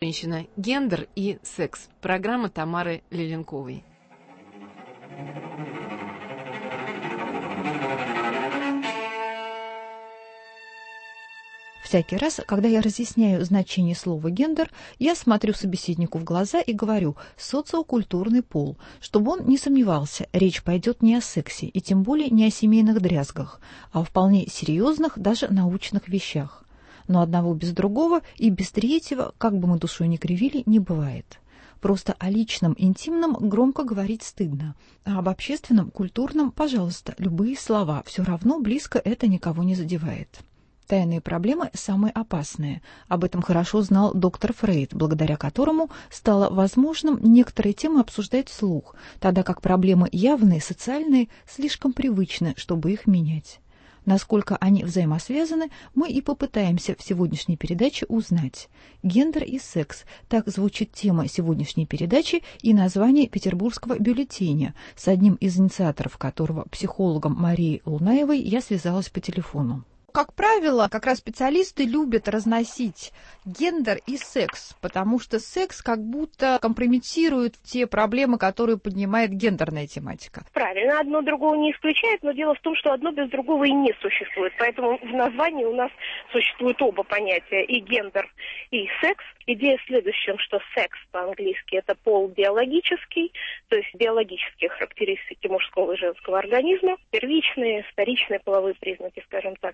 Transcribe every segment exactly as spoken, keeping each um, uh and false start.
женщина, гендер и секс. Программа Тамары Леленковой. Всякий раз, когда я разъясняю значение слова «гендер», я смотрю собеседнику в глаза и говорю «социокультурный пол», чтобы он не сомневался, речь пойдет не о сексе и тем более не о семейных дрязгах, а о вполне серьезных, даже научных вещах. Но одного без другого и без третьего, как бы мы душой ни кривили, не бывает. Просто о личном, интимном громко говорить стыдно, а об общественном, культурном, пожалуйста, любые слова, все равно близко это никого не задевает. Тайные проблемы самые опасные. Об этом хорошо знал доктор Фрейд, благодаря которому стало возможным некоторые темы обсуждать вслух, тогда как проблемы явные, социальные, слишком привычны, чтобы их менять. Насколько они взаимосвязаны, мы и попытаемся в сегодняшней передаче узнать. Гендер и секс – так звучит тема сегодняшней передачи и название петербургского бюллетеня, с одним из инициаторов которого, психологом Марией Лунаевой, я связалась по телефону. Как правило, как раз специалисты любят разносить гендер и секс, потому что секс как будто компрометирует те проблемы, которые поднимает гендерная тематика. Правильно, одно другого не исключает, но дело в том, что одно без другого и не существует. Поэтому в названии у нас существуют оба понятия, и гендер, и секс. Идея в следующем, что секс по-английски это пол биологический, то есть биологические характеристики мужского и женского организма, первичные, вторичные половые признаки, скажем так.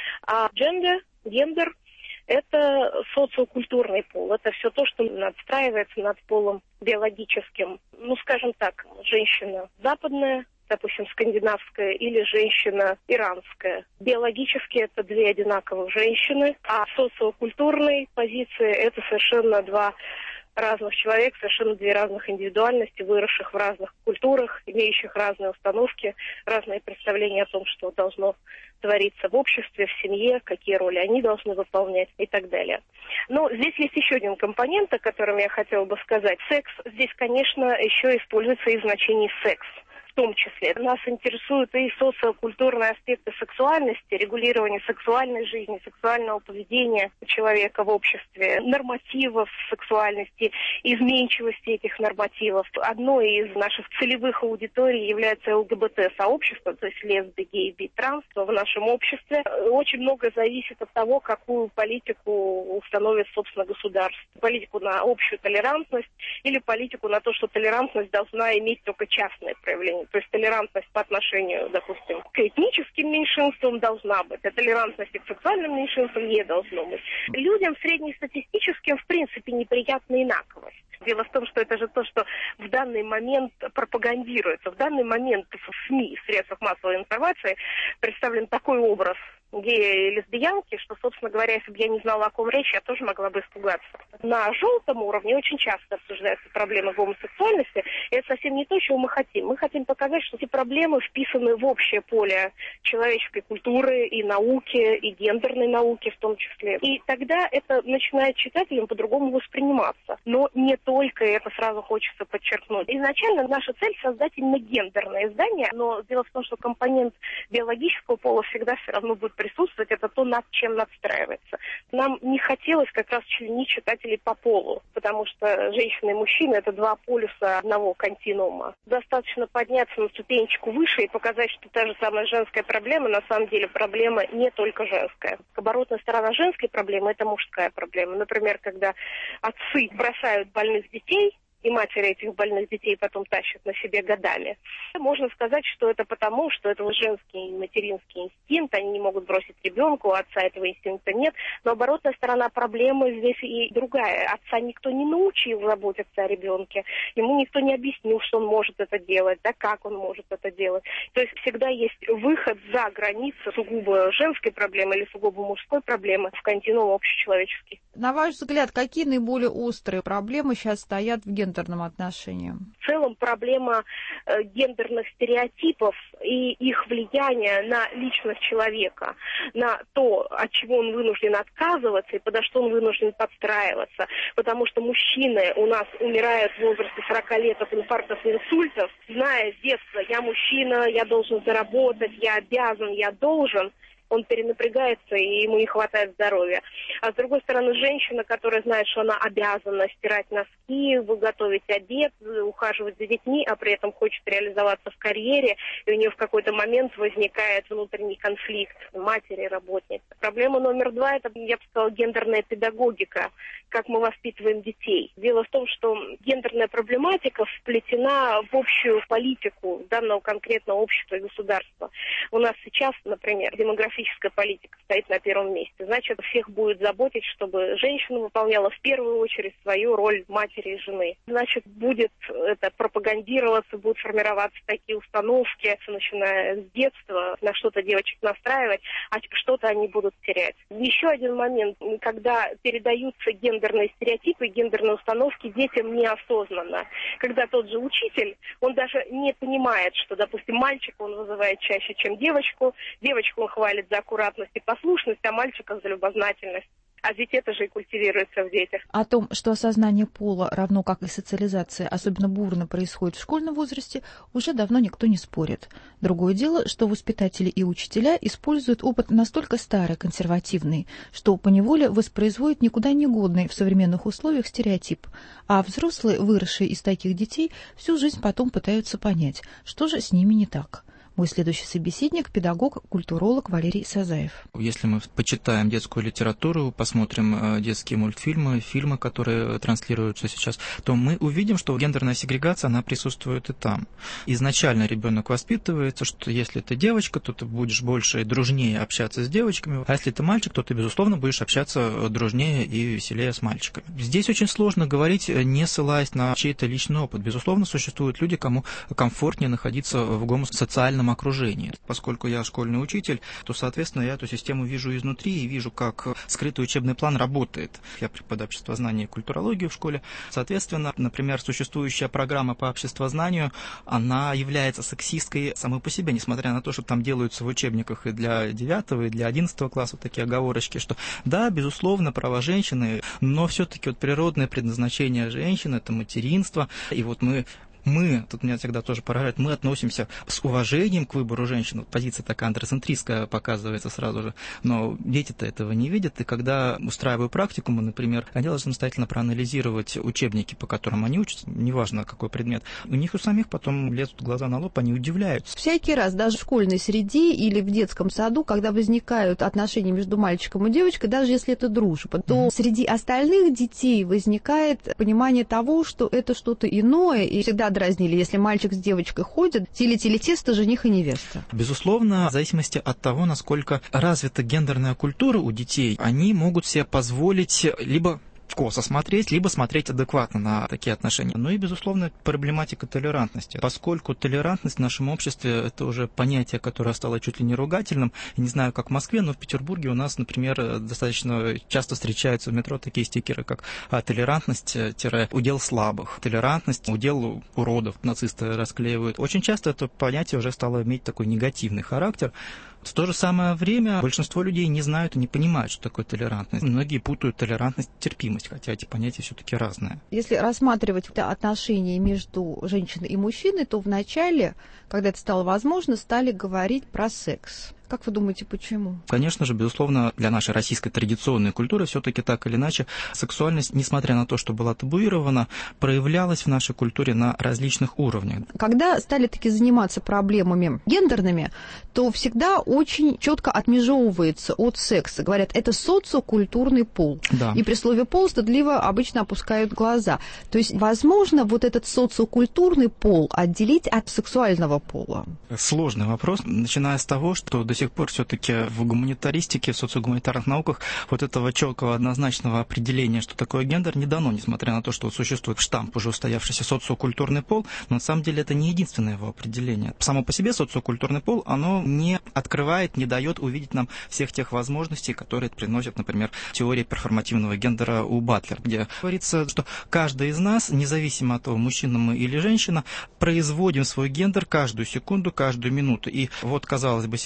А gender, гендер – это социокультурный пол. Это все то, что надстраивается над полом биологическим. Ну, скажем так, женщина западная, допустим, скандинавская, или женщина иранская. Биологически это две одинаковых женщины, а социокультурные позиции – это совершенно два разных человек, совершенно две разных индивидуальности, выросших в разных культурах, имеющих разные установки, разные представления о том, что должно твориться в обществе, в семье, какие роли они должны выполнять и так далее. Но здесь есть еще один компонент, о котором я хотела бы сказать. Секс здесь, конечно, еще используется и в значении секс. В том числе. Нас интересуют и социокультурные аспекты сексуальности, регулирование сексуальной жизни, сексуального поведения человека в обществе, нормативов сексуальности, изменчивости этих нормативов. Одной из наших целевых аудиторий является ЛГБТ-сообщество, то есть лесби, гей, би, транс. В нашем обществе очень многое зависит от того, какую политику установит, собственно, государство. Политику на общую толерантность или политику на то, что толерантность должна иметь только частное проявление. То есть толерантность по отношению, допустим, к этническим меньшинствам должна быть, а толерантность к сексуальным меньшинствам не должно быть. Людям среднестатистическим, в принципе, неприятна инаковость. Дело в том, что это же то, что в данный момент пропагандируется. В данный момент в СМИ, в средствах массовой информации, представлен такой образ гея и лесбиянки, что, собственно говоря, если бы я не знала, о ком речь, я тоже могла бы испугаться. На желтом уровне очень часто обсуждаются проблемы гомосексуальности, и это совсем не то, чего мы хотим. Мы хотим показать, что эти проблемы вписаны в общее поле человеческой культуры и науки, и гендерной науки в том числе. И тогда это начинает читателям по-другому восприниматься. Но не только это сразу хочется подчеркнуть. Изначально наша цель — создать именно гендерное издание, но дело в том, что компонент биологического пола всегда все равно будет присутствовать, это то, над чем надстраивается. Нам не хотелось как раз членить читателей по полу, потому что женщины и мужчины – это два полюса одного континуума. Достаточно подняться на ступенечку выше и показать, что та же самая женская проблема, на самом деле проблема не только женская. Оборотная сторона женской проблемы – это мужская проблема. Например, когда отцы бросают больных детей, и матери этих больных детей потом тащат на себе годами. Можно сказать, что это потому, что это женский материнский инстинкт, они не могут бросить ребенка, у отца этого инстинкта нет. Но оборотная сторона проблемы здесь и другая. Отца никто не научил заботиться о ребенке, ему никто не объяснил, что он может это делать, да, как он может это делать. То есть всегда есть выход за границы сугубо женской проблемы или сугубо мужской проблемы в континуум общечеловеческий. На ваш взгляд, какие наиболее острые проблемы сейчас стоят в гендерном отношении? В целом проблема э, гендерных стереотипов и их влияния на личность человека, на то, от чего он вынужден отказываться и подо что он вынужден подстраиваться. Потому что мужчины у нас умирают в возрасте сорока лет от инфарктов и инсультов, зная с детства: я мужчина, я должен заработать, я обязан, я должен. он перенапрягается и ему не хватает здоровья. А с другой стороны, женщина, которая знает, что она обязана стирать носки, готовить обед, ухаживать за детьми, а при этом хочет реализоваться в карьере, и у нее в какой-то момент возникает внутренний конфликт матери и работницы. Проблема номер два – это, я бы сказала, гендерная педагогика, как мы воспитываем детей. Дело в том, что гендерная проблематика вплетена в общую политику данного конкретного общества и государства. У нас сейчас, например, демографическая политика стоит на первом месте. Значит, всех будет заботить, чтобы женщина выполняла в первую очередь свою роль матери и жены. Значит, будет это пропагандироваться, будут формироваться такие установки, начиная с детства, на что-то девочек настраивать, а что-то они будут терять. Еще один момент, когда передаются гендерные стереотипы, гендерные установки детям неосознанно. Когда тот же учитель, он даже не понимает, что, допустим, мальчика он вызывает чаще, чем девочку, девочку он хвалит за аккуратность и послушность, а мальчика за любознательность. А ведь это же и культивируется в детях. О том, что осознание пола, равно как и социализация, особенно бурно происходит в школьном возрасте, уже давно никто не спорит. Другое дело, что воспитатели и учителя используют опыт настолько старый, консервативный, что поневоле воспроизводят никуда не годный в современных условиях стереотип. А взрослые, выросшие из таких детей, всю жизнь потом пытаются понять, что же с ними не так. Мой следующий собеседник – педагог, культуролог Валерий Сазаев. Если мы почитаем детскую литературу, посмотрим детские мультфильмы, фильмы, которые транслируются сейчас, то мы увидим, что гендерная сегрегация, она присутствует и там. Изначально ребенок воспитывается, что если ты девочка, то ты будешь больше и дружнее общаться с девочками, а если ты мальчик, то ты, безусловно, будешь общаться дружнее и веселее с мальчиками. Здесь очень сложно говорить, не ссылаясь на чей-то личный опыт. Безусловно, существуют люди, кому комфортнее находиться в гомосоциальном окружении. Поскольку я школьный учитель, то, соответственно, я эту систему вижу изнутри и вижу, как скрытый учебный план работает. Я преподаю обществознание и культурологию в школе. Соответственно, например, существующая программа по обществознанию, она является сексистской самой по себе, несмотря на то, что там делаются в учебниках и для девятого, и для одиннадцатого класса такие оговорочки, что да, безусловно, права женщины, но все-таки вот природное предназначение женщины – это материнство, и вот мы Мы, тут меня всегда тоже поражает, мы относимся с уважением к выбору женщин. Вот позиция такая андроцентристская показывается сразу же, но дети-то этого не видят, и когда устраиваю практикумы, например, они должны самостоятельно проанализировать учебники, по которым они учатся, неважно какой предмет, у них у самих потом лезут глаза на лоб, они удивляются. Всякий раз, даже в школьной среде или в детском саду, когда возникают отношения между мальчиком и девочкой, даже если это дружба, то mm-hmm. среди остальных детей возникает понимание того, что это что-то иное, и всегда дразнили, если мальчик с девочкой ходит, тили-тили-тесто, жених и невеста. Безусловно, в зависимости от того, насколько развита гендерная культура у детей, они могут себе позволить либо косо смотреть, либо смотреть адекватно на такие отношения. Ну и, безусловно, проблематика толерантности. Поскольку толерантность в нашем обществе – это уже понятие, которое стало чуть ли не ругательным. Я не знаю, как в Москве, но в Петербурге у нас, например, достаточно часто встречаются в метро такие стикеры, как толерантность-удел слабых, толерантность – удел уродов, нацисты расклеивают. Очень часто это понятие уже стало иметь такой негативный характер. В то же самое время большинство людей не знают и не понимают, что такое толерантность. Многие путают толерантность и терпимость, хотя эти понятия все-таки разные. Если рассматривать отношения между женщиной и мужчиной, то вначале, когда это стало возможно, стали говорить про секс. Как вы думаете, почему? Конечно же, безусловно, для нашей российской традиционной культуры все-таки так или иначе сексуальность, несмотря на то, что была табуирована, проявлялась в нашей культуре на различных уровнях. Когда стали таки заниматься проблемами гендерными, то всегда очень четко отмежевывается от секса. Говорят, это социокультурный пол. Да. И при слове пол стыдливо обычно опускают глаза. То есть, возможно, вот этот социокультурный пол отделить от сексуального пола? Сложный вопрос, начиная с того, что до сих пор все-таки в гуманитаристике, в социогуманитарных науках вот этого четкого однозначного определения, что такое гендер, не дано, несмотря на то, что существует штамп, уже устоявшийся социокультурный пол, но на самом деле это не единственное его определение. Само по себе социокультурный пол, оно не открывает, не дает увидеть нам всех тех возможностей, которые приносят, например, теория перформативного гендера у Батлер, где говорится, что каждый из нас, независимо от того, мужчина мы или женщина, производим свой гендер каждую секунду, каждую минуту. И вот, казалось бы, сейчас мы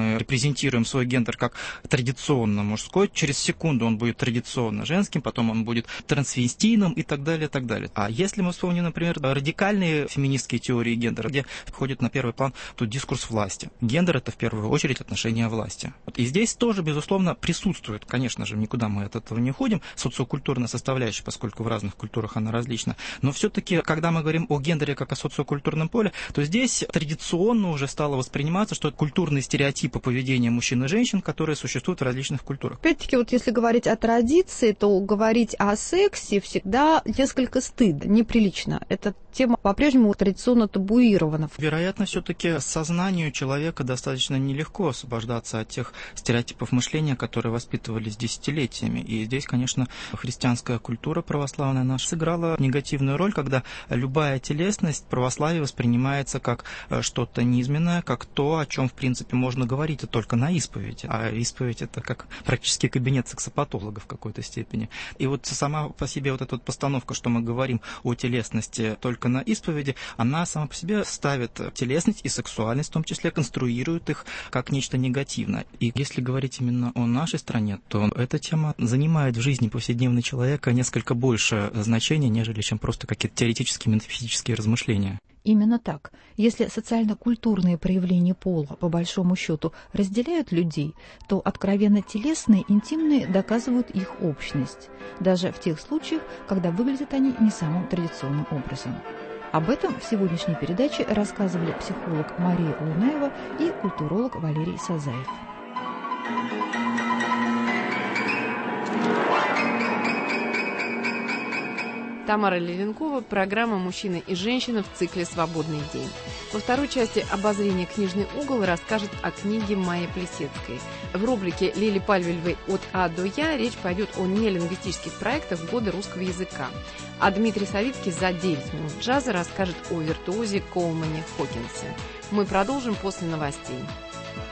мы репрезентируем свой гендер как традиционно мужской, через секунду он будет традиционно женским, потом он будет трансвестийным и так далее, и так далее. А если мы вспомним, например, радикальные феминистские теории гендера, где входит на первый план тут дискурс власти. Гендер — это в первую очередь отношение власти. И здесь тоже, безусловно, присутствует, конечно же, никуда мы от этого не уходим, социокультурная составляющая, поскольку в разных культурах она различна. Но все-таки, когда мы говорим о гендере как о социокультурном поле, то здесь традиционно уже стало восприниматься, что это культурные стереотипы поведения мужчин и женщин, которые существуют в различных культурах. Опять-таки, вот если говорить о традиции, то говорить о сексе всегда несколько стыдно, неприлично. Эта тема по-прежнему традиционно табуирована. Вероятно, все-таки сознанию человека достаточно нелегко освобождаться от тех стереотипов мышления, которые воспитывались десятилетиями. И здесь, конечно, христианская культура православная наша сыграла негативную роль, когда любая телесность в православии воспринимается как что-то низменное, как то, о чем, в принципе, можно говорить только на исповеди. А исповедь — это как практически кабинет сексопатолога в какой-то степени. И вот сама по себе вот эта вот постановка, что мы говорим о телесности только на исповеди, она сама по себе ставит телесность и сексуальность, в том числе конструирует их как нечто негативное. И если говорить именно о нашей стране, то эта тема занимает в жизни повседневного человека несколько больше значения, нежели чем просто какие-то теоретические метафизические размышления. Именно так. Если социально-культурные проявления пола, по большому счету, разделяют людей, то откровенно телесные, интимные доказывают их общность, даже в тех случаях, когда выглядят они не самым традиционным образом. Об этом в сегодняшней передаче рассказывали психолог Мария Лунаева и культуролог Валерий Сазаев. Тамара Левенкова, программа «Мужчина и женщина» в цикле «Свободный день». Во второй части обозрения «Книжный угол» расскажет о книге Майи Плисецкой. В рубрике Лили Пальвелевой «От А до Я» речь пойдет о нелингвистических проектах в годы русского языка. А Дмитрий Савицкий за девять минут джаза расскажет о виртуозе Коулмане Хокинсе. Мы продолжим после новостей.